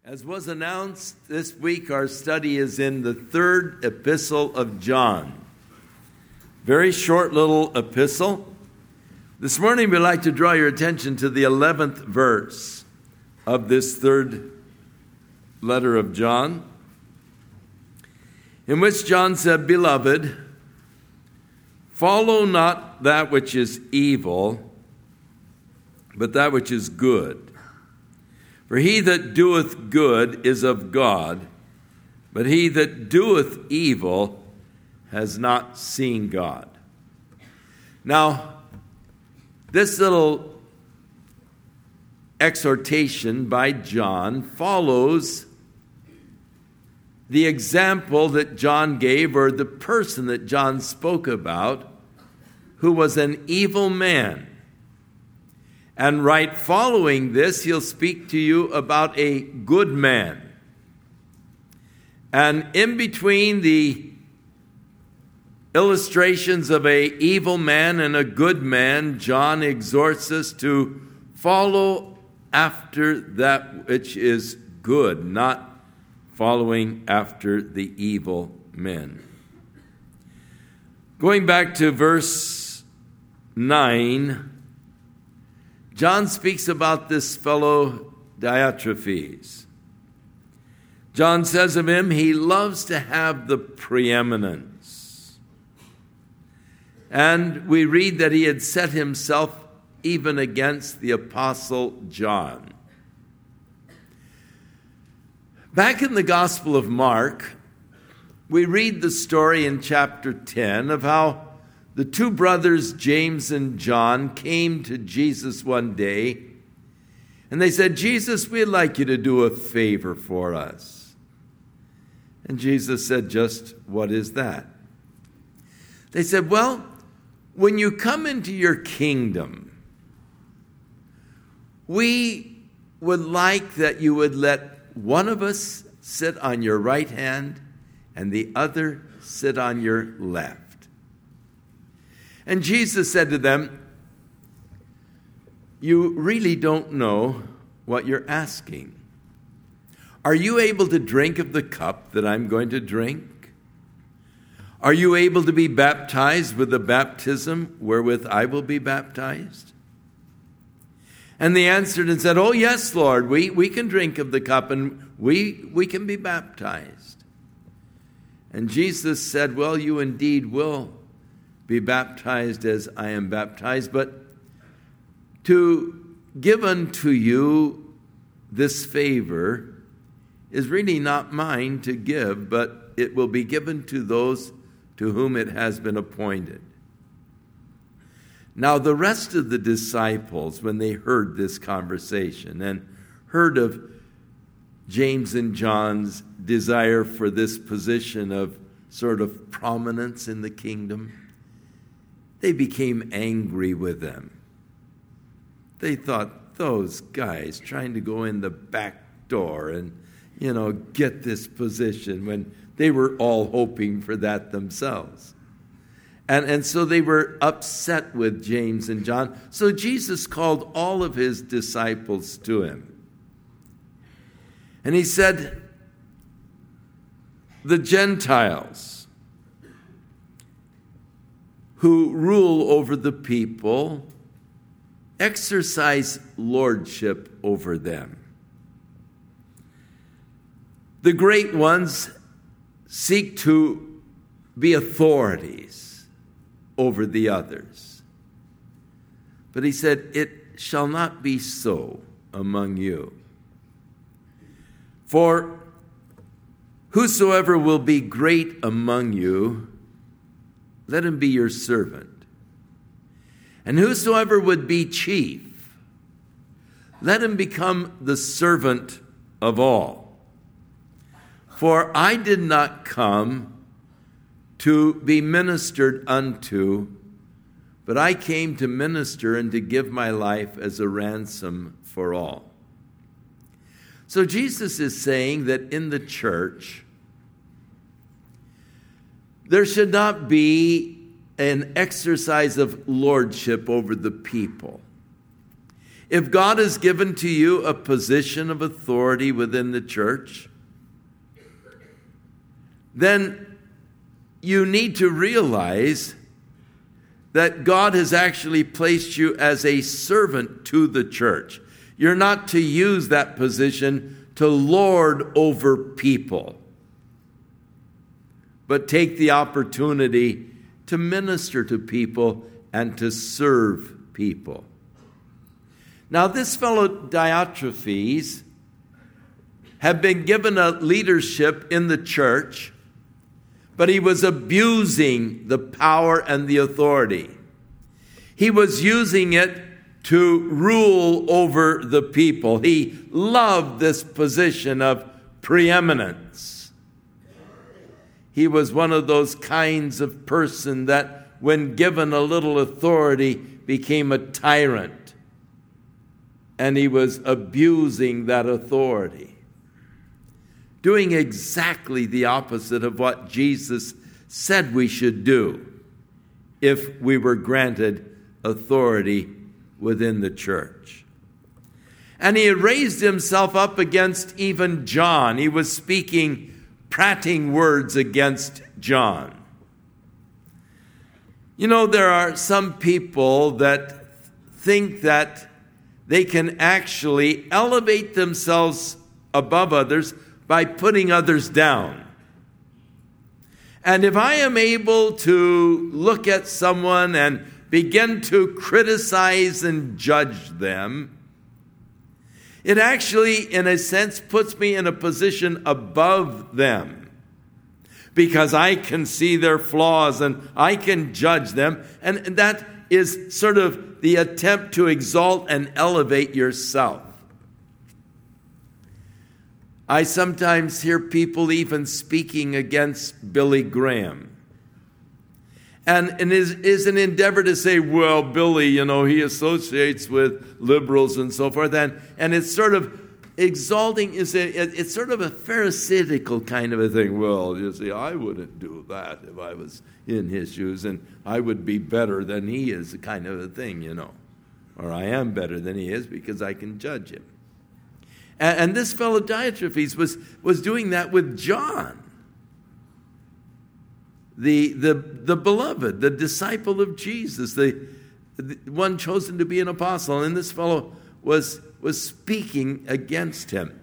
As was announced this week, our study is in the third epistle of John. Very short little epistle. This morning we'd like to draw your attention to the 11th verse of this third letter of John, in which John said, "Beloved, follow not that which is evil, but that which is good. For he that doeth good is of God, but he that doeth evil has not seen God." Now, this little exhortation by John follows the example that John gave, or the person that John spoke about, who was an evil man. And right following this, he'll speak to you about a good man. And in between the illustrations of an evil man and a good man, John exhorts us to follow after that which is good, not following after the evil men. Going back to verse 9, John speaks about this fellow Diotrephes. John says of him, he loves to have the preeminence. And we read that he had set himself even against the Apostle John. Back in the Gospel of Mark, we read the story in chapter 10 of how the two brothers, James and John, came to Jesus one day, and they said, "Jesus, we'd like you to do a favor for us." And Jesus said, "Just what is that?" They said, "Well, when you come into your kingdom, we would like that you would let one of us sit on your right hand and the other sit on your left." And Jesus said to them, "You really don't know what you're asking. Are you able to drink of the cup that I'm going to drink? Are you able to be baptized with the baptism wherewith I will be baptized?" And they answered and said, "Oh, yes, Lord, we can drink of the cup and we can be baptized." And Jesus said, "Well, you indeed will be baptized as I am baptized, but to give unto you this favor is really not mine to give, but it will be given to those to whom it has been appointed." Now the rest of the disciples, when they heard this conversation and heard of James and John's desire for this position of sort of prominence in the kingdom, they became angry with them. They thought, those guys trying to go in the back door and, get this position, when they were all hoping for that themselves. And so they were upset with James and John. So Jesus called all of his disciples to him. And he said, "The Gentiles who rule over the people exercise lordship over them. The great ones seek to be authorities over the others. But he said, it shall not be so among you. For whosoever will be great among you, let him be your servant. And whosoever would be chief, let him become the servant of all. For I did not come to be ministered unto, but I came to minister and to give my life as a ransom for all." So Jesus is saying that in the church, there should not be an exercise of lordship over the people. If God has given to you a position of authority within the church, then you need to realize that God has actually placed you as a servant to the church. You're not to use that position to lord over people, but take the opportunity to minister to people and to serve people. Now, this fellow Diotrephes had been given a leadership in the church, but he was abusing the power and the authority. He was using it to rule over the people. He loved this position of preeminence. He was one of those kinds of person that, when given a little authority, became a tyrant. And he was abusing that authority, doing exactly the opposite of what Jesus said we should do if we were granted authority within the church. And he had raised himself up against even John. He was speaking prating words against John. You know, there are some people that think that they can actually elevate themselves above others by putting others down. And if I am able to look at someone and begin to criticize and judge them, it actually, in a sense, puts me in a position above them, because I can see their flaws and I can judge them. And that is sort of the attempt to exalt and elevate yourself. I sometimes hear people even speaking against Billy Graham. And it is an endeavor to say, well, Billy, he associates with liberals and so forth. And it's sort of exalting, it's sort of a pharisaical kind of a thing. Well, you see, I wouldn't do that if I was in his shoes, and I would be better than he is, kind of a thing, Or I am better than he is because I can judge him. And this fellow Diotrephes was doing that with John, the beloved, the disciple of Jesus, the one chosen to be an apostle. And this fellow was speaking against him.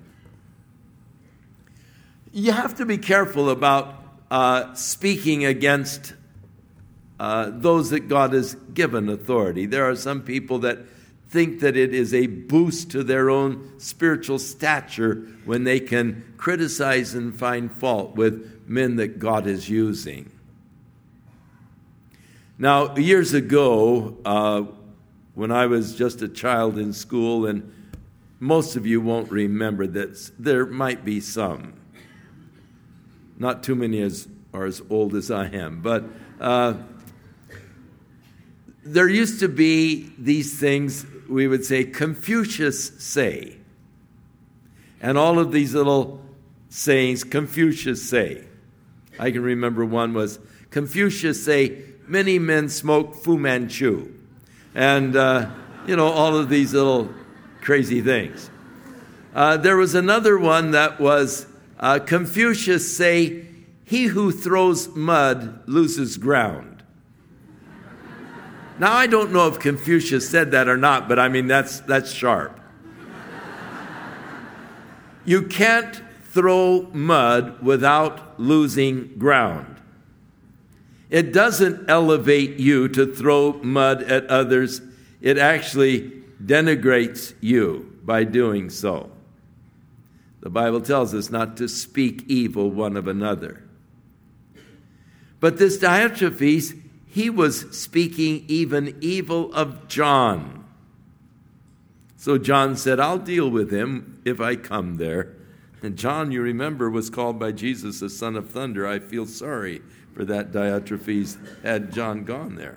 You have to be careful about speaking against those that God has given authority. There are some people that think that it is a boost to their own spiritual stature when they can criticize and find fault with men that God is using. Now, years ago, when I was just a child in school, and most of you won't remember this, there might be some. Not too many are as old as I am, but there used to be these things, we would say, Confucius say. And all of these little sayings, Confucius say. I can remember one was, Confucius say, many men smoke Fu Manchu. And, all of these little crazy things. There was another one that was, Confucius say, he who throws mud loses ground. Now, I don't know if Confucius said that or not, but that's sharp. You can't throw mud without losing ground. It doesn't elevate you to throw mud at others. It actually denigrates you by doing so. The Bible tells us not to speak evil one of another. But this Diotrephes, he was speaking even evil of John. So John said, I'll deal with him if I come there. And John, you remember, was called by Jesus the son of thunder. I feel sorry for that Diotrephes had John gone there.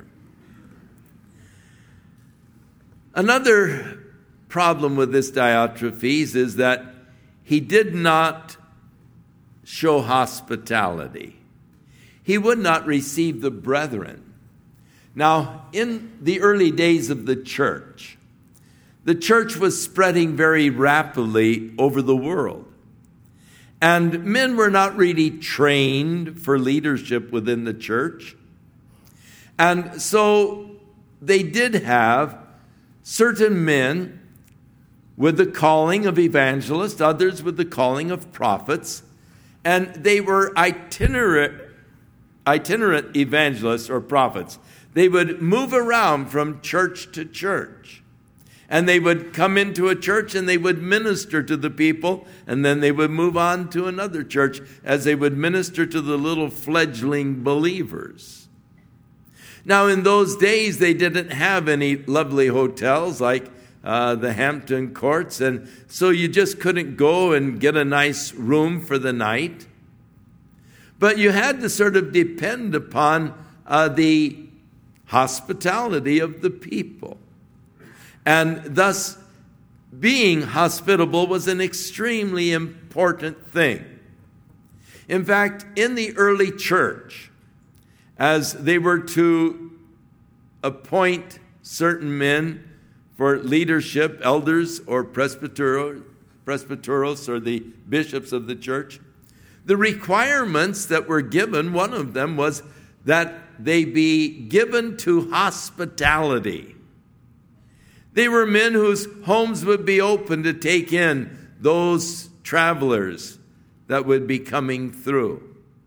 Another problem with this Diotrephes is that he did not show hospitality. He would not receive the brethren. Now, in the early days of the church, the church was spreading very rapidly over the world. And men were not really trained for leadership within the church. And so they did have certain men with the calling of evangelists, others with the calling of prophets, and they were itinerant evangelists or prophets. They would move around from church to church, and they would come into a church and they would minister to the people, and then they would move on to another church as they would minister to the little fledgling believers. Now, in those days, they didn't have any lovely hotels like the Hampton Courts, and so you just couldn't go and get a nice room for the night. But you had to sort of depend upon the hospitality of the people. And thus, being hospitable was an extremely important thing. In fact, in the early church, as they were to appoint certain men for leadership, elders or presbyteros or the bishops of the church, the requirements that were given, one of them was that they be given to hospitality. They were men whose homes would be open to take in those travelers that would be coming through.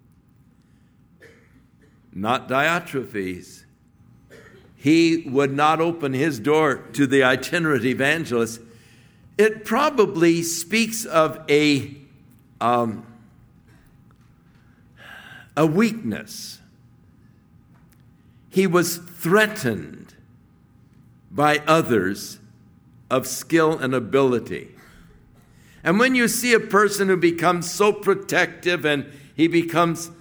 Not Diotrephes. He would not open his door to the itinerant evangelist. It probably speaks of a weakness. He was threatened by others of skill and ability. And when you see a person who becomes so protective and he becomes,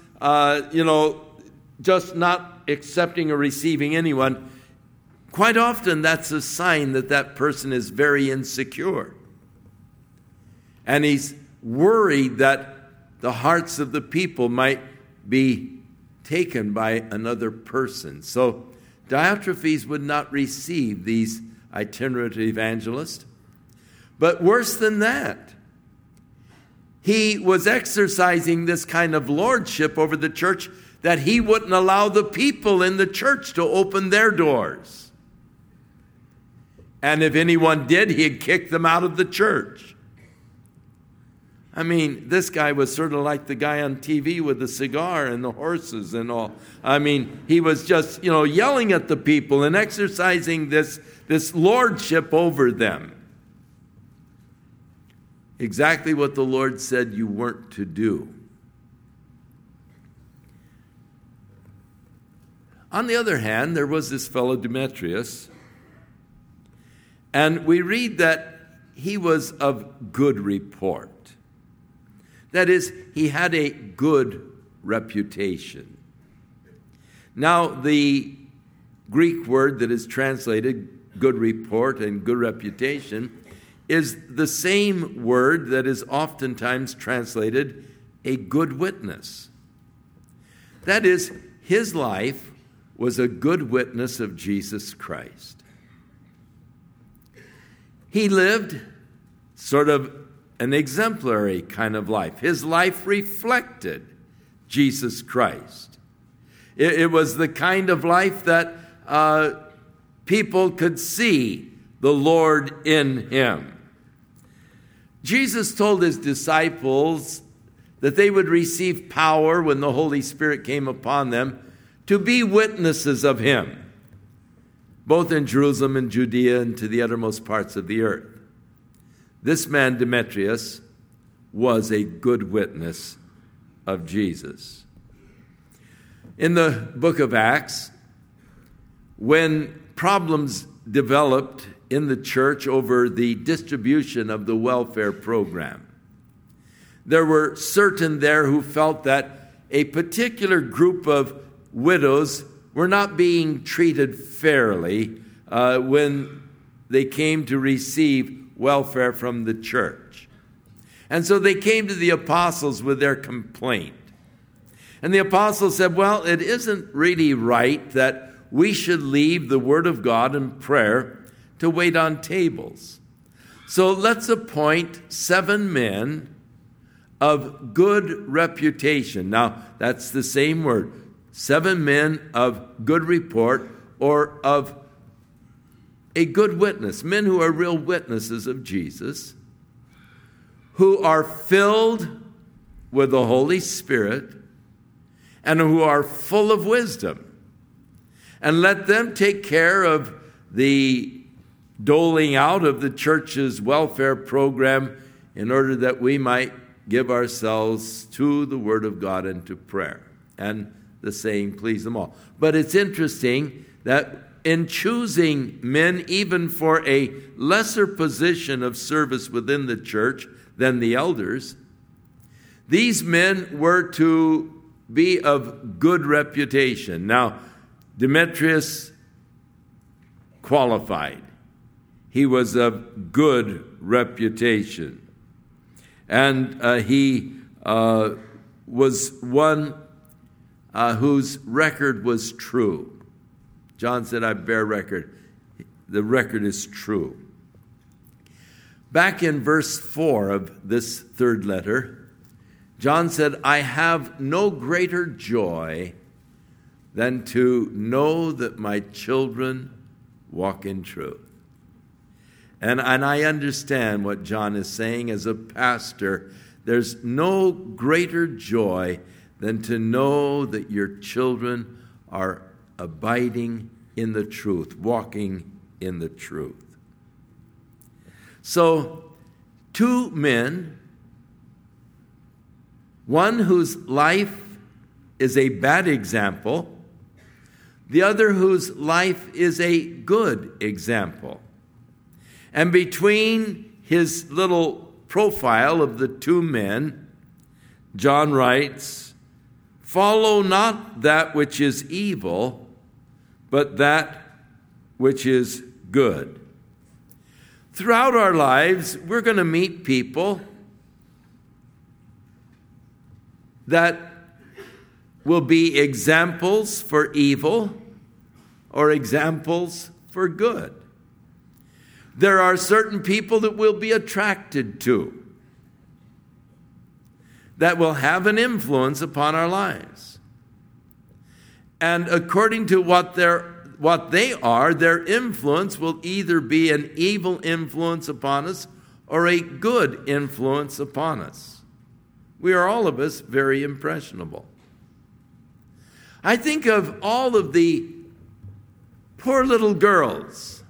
just not accepting or receiving anyone, quite often that's a sign that that person is very insecure. And he's worried that the hearts of the people might be taken by another person. So Diotrephes would not receive these itinerant evangelists. But worse than that, he was exercising this kind of lordship over the church that he wouldn't allow the people in the church to open their doors. And if anyone did, he'd kick them out of the church. I mean, this guy was sort of like the guy on TV with the cigar and the horses and all. I mean, he was just, yelling at the people and exercising this lordship over them. Exactly what the Lord said you weren't to do. On the other hand, there was this fellow Demetrius, and we read that he was of good report. That is, he had a good reputation. Now, the Greek word that is translated good report and good reputation is the same word that is oftentimes translated a good witness. That is, his life was a good witness of Jesus Christ. He lived sort of an exemplary kind of life. His life reflected Jesus Christ. It was the kind of life that people could see the Lord in him. Jesus told his disciples that they would receive power when the Holy Spirit came upon them to be witnesses of him, both in Jerusalem and Judea and to the uttermost parts of the earth. This man, Demetrius, was a good witness of Jesus. In the book of Acts, when problems developed in the church over the distribution of the welfare program, there were certain there who felt that a particular group of widows were not being treated fairly when they came to receive welfare from the church. And so they came to the apostles with their complaint. And the apostles said, well, it isn't really right that we should leave the word of God and prayer to wait on tables. So let's appoint 7 men of good reputation. Now, that's the same word. 7 men of good report, or of a good witness, men who are real witnesses of Jesus, who are filled with the Holy Spirit and who are full of wisdom. And let them take care of the doling out of the church's welfare program in order that we might give ourselves to the Word of God and to prayer. And the saying, please them all. But it's interesting that in choosing men even for a lesser position of service within the church than the elders, these men were to be of good reputation. Now, Demetrius qualified. He was of good reputation. And he was one whose record was true. John said, I bear record. The record is true. Back in verse 4 of this third letter, John said, I have no greater joy than to know that my children walk in truth. And I understand what John is saying as a pastor. There's no greater joy than to know that your children are abiding in the truth, walking in the truth. So, 2 men, one whose life is a bad example, the other whose life is a good example. And between his little profile of the 2 men, John writes, follow not that which is evil, but that which is good. Throughout our lives, we're going to meet people that will be examples for evil or examples for good. There are certain people that we'll be attracted to that will have an influence upon our lives. And according to what they are, their influence will either be an evil influence upon us or a good influence upon us. We are all of us very impressionable. I think of all of the poor little girls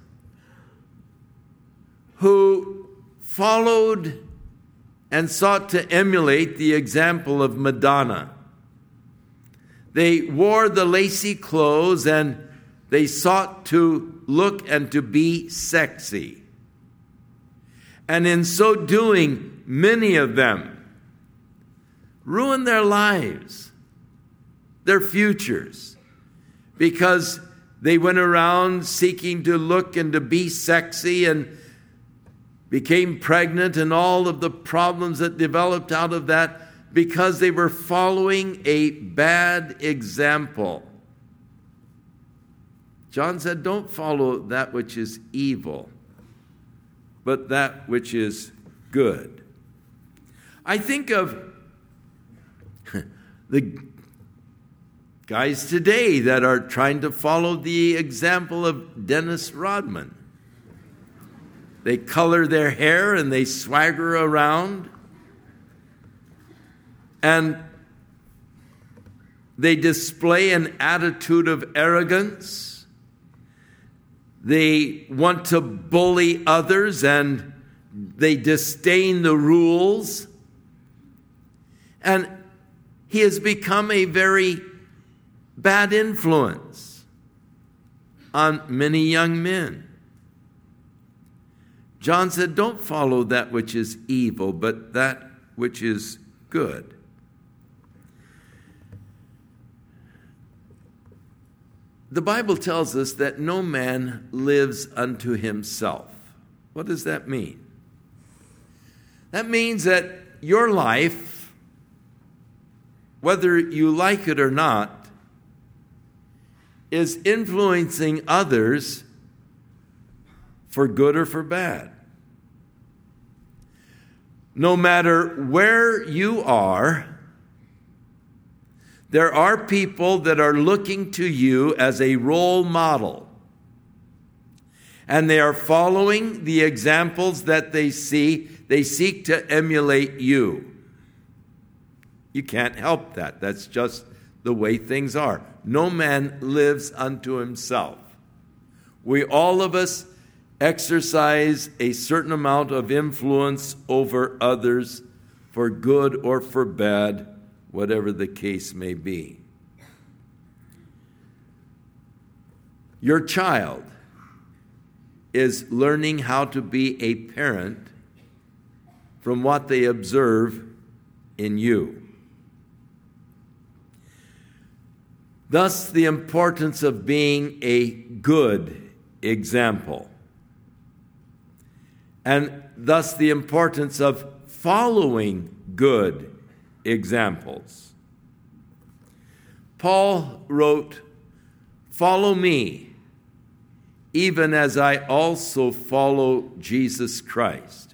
who followed and sought to emulate the example of Madonna. They wore the lacy clothes and they sought to look and to be sexy. And in so doing, many of them ruined their lives, their futures, because they went around seeking to look and to be sexy and became pregnant, and all of the problems that developed out of that because they were following a bad example. John said, don't follow that which is evil, but that which is good. I think of the guys today that are trying to follow the example of Dennis Rodman. They color their hair and they swagger around. And they display an attitude of arrogance. They want to bully others and they disdain the rules. And he has become a very bad influence on many young men. John said, don't follow that which is evil, but that which is good. The Bible tells us that no man lives unto himself. What does that mean? That means that your life, whether you like it or not, is influencing others for good or for bad. No matter where you are, there are people that are looking to you as a role model. And they are following the examples that they see. They seek to emulate you. You can't help that. That's just the way things are. No man lives unto himself. We, all of us, exercise a certain amount of influence over others for good or for bad, whatever the case may be. Your child is learning how to be a parent from what they observe in you. Thus, the importance of being a good example. And thus, the importance of following good examples. Paul wrote, "Follow me, even as I also follow Jesus Christ."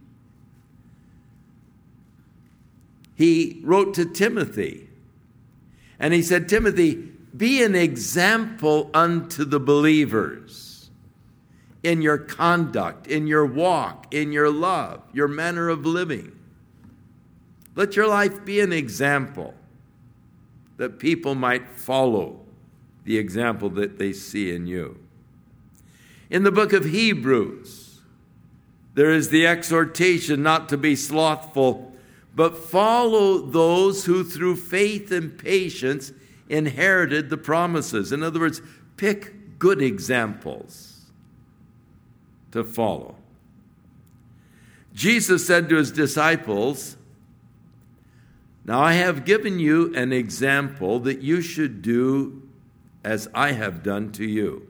He wrote to Timothy, and he said, "Timothy, be an example unto the believers in your conduct, in your walk, in your love, your manner of living. Let your life be an example that people might follow the example that they see in you." In the book of Hebrews, there is the exhortation not to be slothful, but follow those who through faith and patience inherited the promises. In other words, pick good examples to follow. Jesus said to his disciples, "Now I have given you an example that you should do as I have done to you."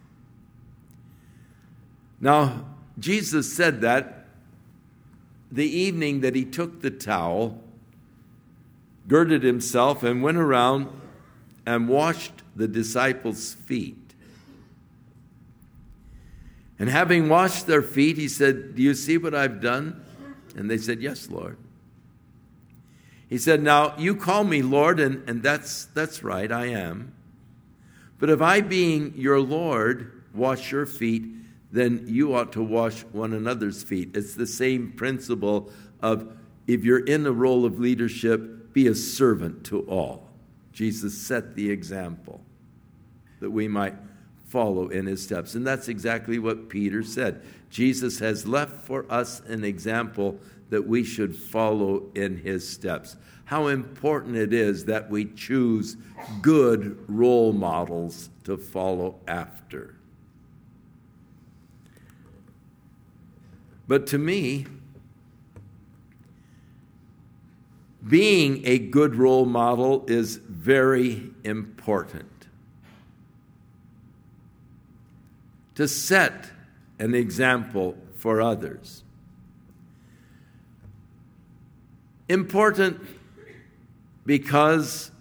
Now, Jesus said that the evening that he took the towel, girded himself, and went around and washed the disciples' feet. And having washed their feet, he said, "Do you see what I've done?" And they said, "Yes, Lord." He said, "Now, you call me Lord, and that's right, I am. But if I, being your Lord, wash your feet, then you ought to wash one another's feet." It's the same principle of, if you're in a role of leadership, be a servant to all. Jesus set the example that we might follow in his steps. And that's exactly what Peter said. Jesus has left for us an example that we should follow in his steps. How important it is that we choose good role models to follow after. But to me, being a good role model is very important. To set an example for others. Important because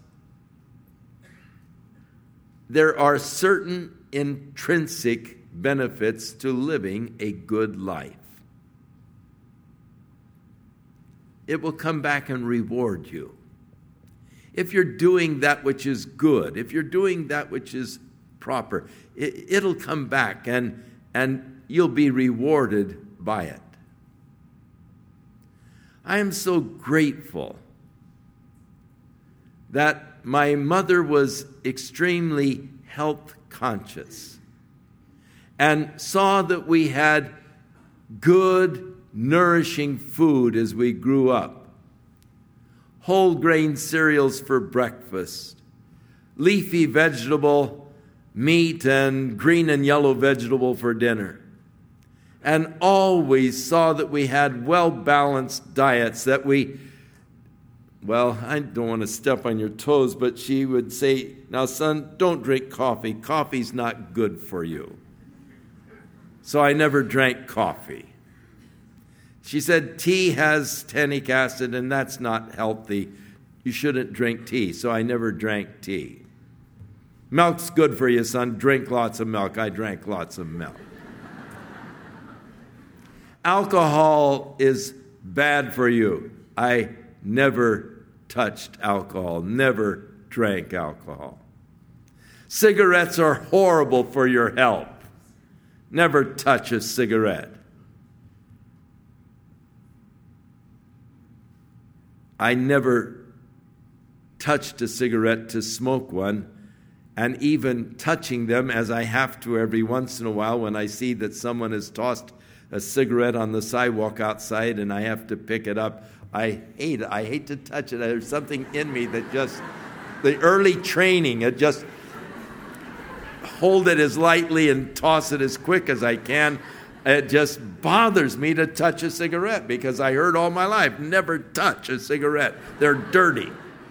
there are certain intrinsic benefits to living a good life. It will come back and reward you. If you're doing that which is good, if you're doing that which is proper, it'll come back and you'll be rewarded by it. I am so grateful that my mother was extremely health conscious and saw that we had good, nourishing food as we grew up. Whole grain cereals for breakfast, leafy vegetable, meat, and green and yellow vegetable for dinner. And always saw that we had well-balanced diets, that we, well, I don't want to step on your toes, but she would say, "Now, son, don't drink coffee. Coffee's not good for you." So I never drank coffee. She said, "Tea has tannic acid, and that's not healthy. You shouldn't drink tea." So I never drank tea. "Milk's good for you, son. Drink lots of milk." I drank lots of milk. alcohol is bad for you. I never touched alcohol, never drank alcohol. Cigarettes are horrible for your health. Never touch a cigarette. I never touched a cigarette to smoke one, and even touching them, as I have to every once in a while when I see that someone has tossed a cigarette on the sidewalk outside and I have to pick it up, I hate it. I hate to touch it. There's something in me that just, the early training, it just hold it as lightly and toss it as quick as I can. It just bothers me to touch a cigarette because I heard all my life, never touch a cigarette. They're dirty.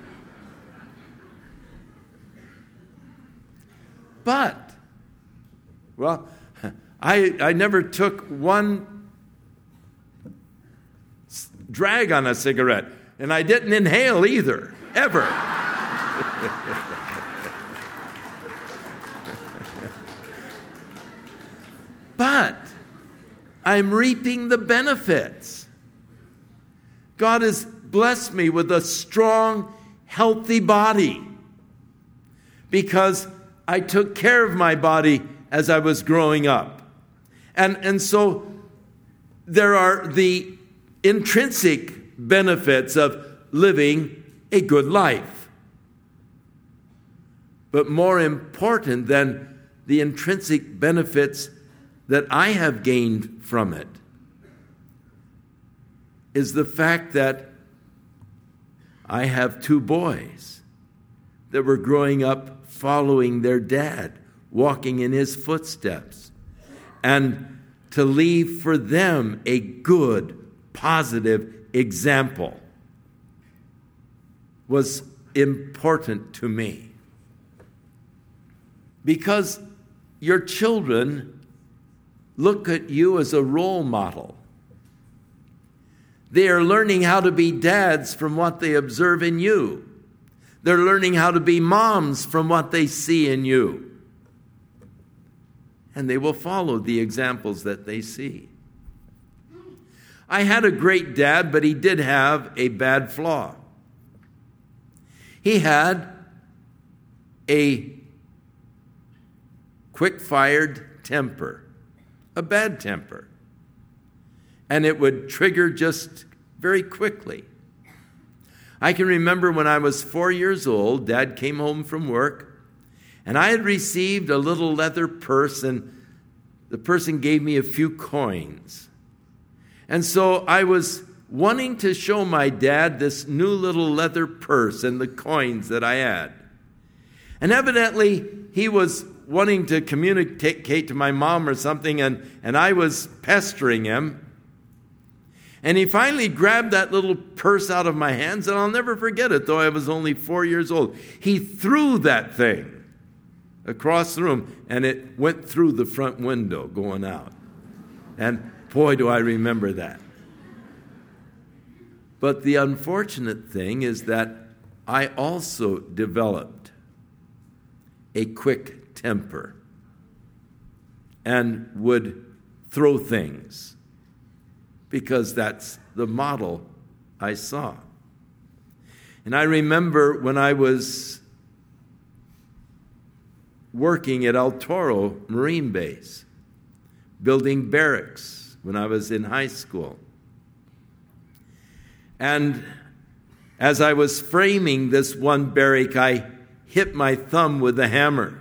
But, well, I never took one drag on a cigarette, and I didn't inhale either, ever. But I'm reaping the benefits. God has blessed me with a strong, healthy body because I took care of my body as I was growing up. And so there are the intrinsic benefits of living a good life. But more important than the intrinsic benefits that I have gained from it is the fact that I have two boys that were growing up following their dad, walking in his footsteps, and to leave for them a good, positive example was important to me. Because your children look at you as a role model. They are learning how to be dads from what they observe in you. They're learning how to be moms from what they see in you. And they will follow the examples that they see. I had a great dad, but he did have a bad flaw. He had a quick-fired temper. A bad temper. And it would trigger just very quickly. I can remember when I was 4 years old, Dad came home from work, and I had received a little leather purse, and the person gave me a few coins. And so I was wanting to show my dad this new little leather purse and the coins that I had. And evidently, he was wanting to communicate to my mom or something, and I was pestering him. And he finally grabbed that little purse out of my hands, and I'll never forget it, though I was only 4 years old. He threw that thing across the room, and it went through the front window going out. And boy, do I remember that. But the unfortunate thing is that I also developed a quick temper and would throw things because that's the model I saw. And I remember when I was working at El Toro Marine Base, building barracks when I was in high school. And as I was framing this one barrack, I hit my thumb with a hammer.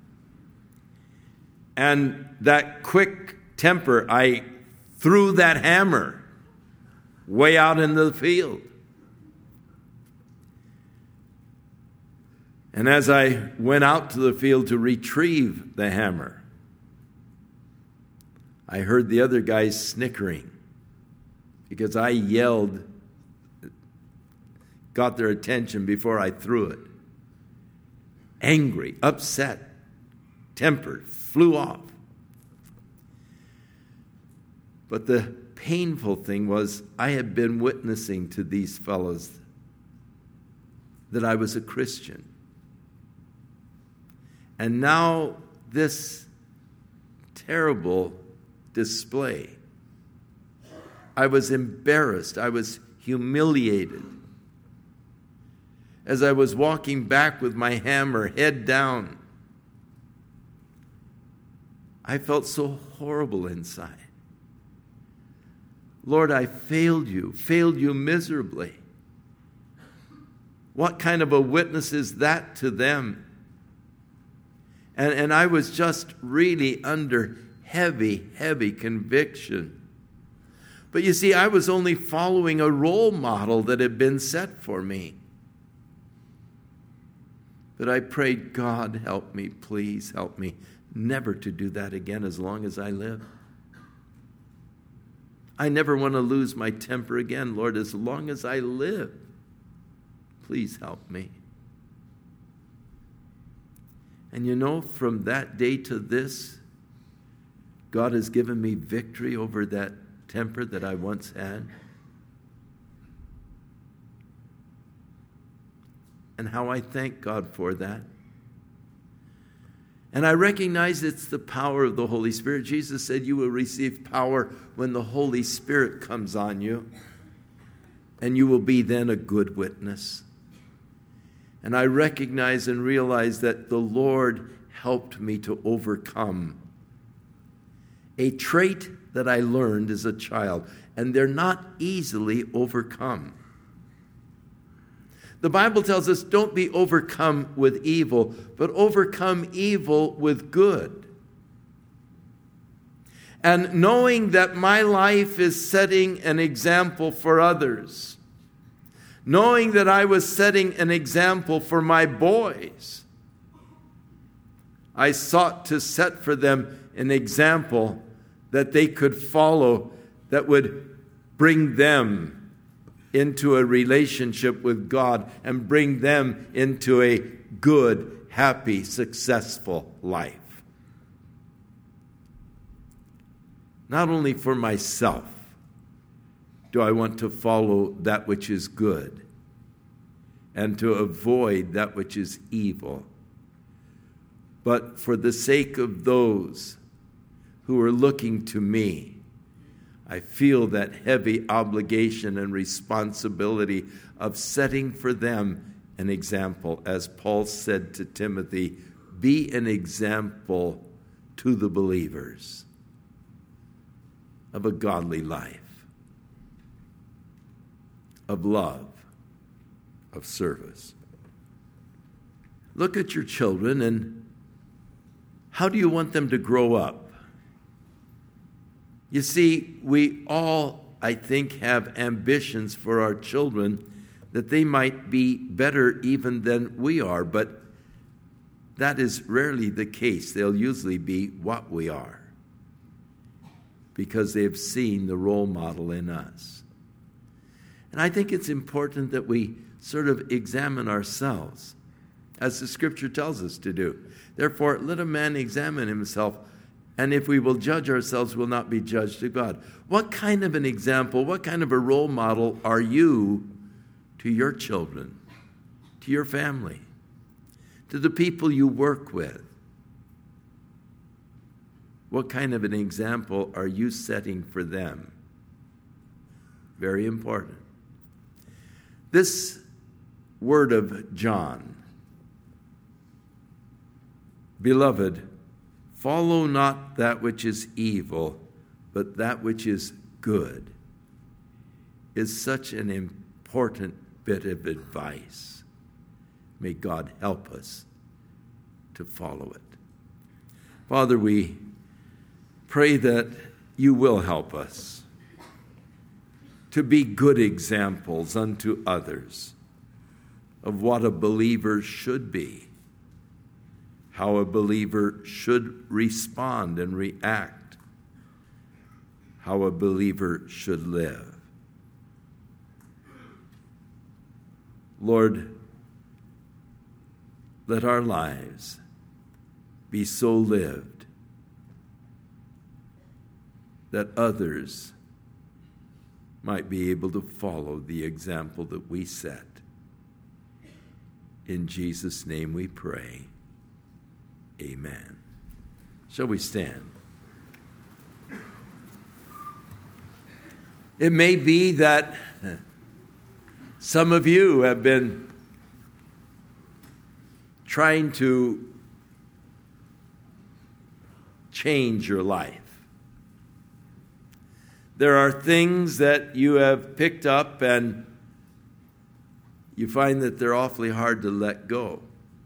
And that quick temper, I threw that hammer way out into the field. And as I went out to the field to retrieve the hammer, I heard the other guys snickering because I yelled, got their attention before I threw it. Angry, upset, tempered, flew off. But the painful thing was I had been witnessing to these fellows that I was a Christian. And now this terrible display I was embarrassed. I was humiliated. As I was walking back with my hammer, head down, I felt so horrible inside. Lord, I failed you miserably. What kind of a witness is that to them? And I was just really under heavy, heavy conviction. But you see, I was only following a role model that had been set for me. But I prayed, God, help me, please help me, never to do that again as long as I live. I never want to lose my temper again, Lord, as long as I live. Please help me. And you know, from that day to this, God has given me victory over that temper that I once had. And how I thank God for that. And I recognize it's the power of the Holy Spirit. Jesus said you will receive power when the Holy Spirit comes on you. And you will be then a good witness. And I recognize and realize that the Lord helped me to overcome a trait that I learned as a child. And they're not easily overcome. The Bible tells us don't be overcome with evil, but overcome evil with good. And knowing that my life is setting an example for others, knowing that I was setting an example for my boys, I sought to set for them an example that they could follow that would bring them into a relationship with God and bring them into a good, happy, successful life. Not only for myself do I want to follow that which is good and to avoid that which is evil, but for the sake of those who are looking to me, I feel that heavy obligation and responsibility of setting for them an example. As Paul said to Timothy, be an example to the believers of a godly life, of love, of service. Look at your children and how do you want them to grow up? You see, we all, I think, have ambitions for our children that they might be better even than we are, but that is rarely the case. They'll usually be what we are because they've seen the role model in us. And I think it's important that we sort of examine ourselves, as the Scripture tells us to do. Therefore, let a man examine himself, and if we will judge ourselves, we'll not be judged to God. What kind of an example, what kind of a role model are you to your children, to your family, to the people you work with? What kind of an example are you setting for them? Very important. This word of John, beloved, follow not that which is evil, but that which is good, is such an important bit of advice. May God help us to follow it. Father, we pray that you will help us to be good examples unto others of what a believer should be, how a believer should respond and react, how a believer should live. Lord, let our lives be so lived that others might be able to follow the example that we set. In Jesus' name we pray. Amen. Shall we stand? It may be that some of you have been trying to change your life. There are things that you have picked up and you find that they're awfully hard to let go.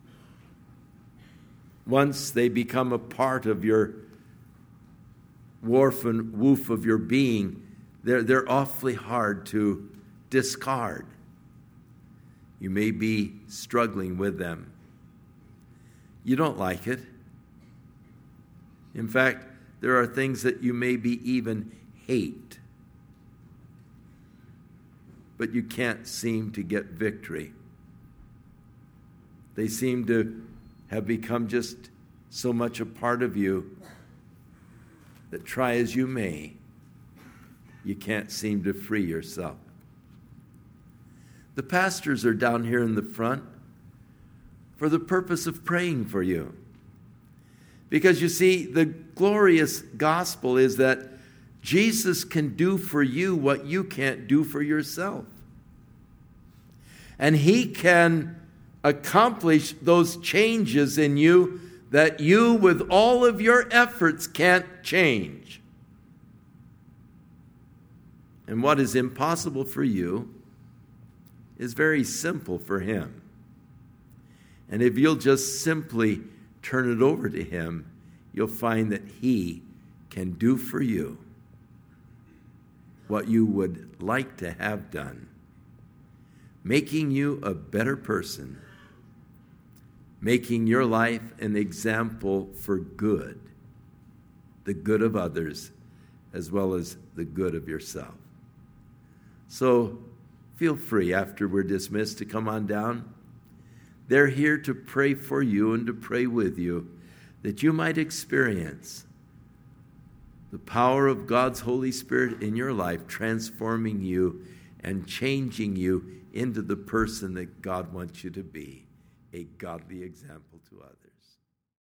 Once they become a part of your woof of your being, they're awfully hard to discard. You may be struggling with them. You don't like it. In fact, there are things that you maybe even hate, but you can't seem to get victory. They seem to have become just so much a part of you that try as you may, you can't seem to free yourself. The pastors are down here in the front for the purpose of praying for you. Because you see, the glorious gospel is that Jesus can do for you what you can't do for yourself. And he can accomplish those changes in you that you, with all of your efforts, can't change. And what is impossible for you is very simple for him. And if you'll just simply turn it over to him, you'll find that he can do for you what you would like to have done, making you a better person, making your life an example for good, the good of others as well as the good of yourself. So feel free after we're dismissed to come on down. They're here to pray for you and to pray with you that you might experience the power of God's Holy Spirit in your life, transforming you and changing you into the person that God wants you to be, a godly example to others.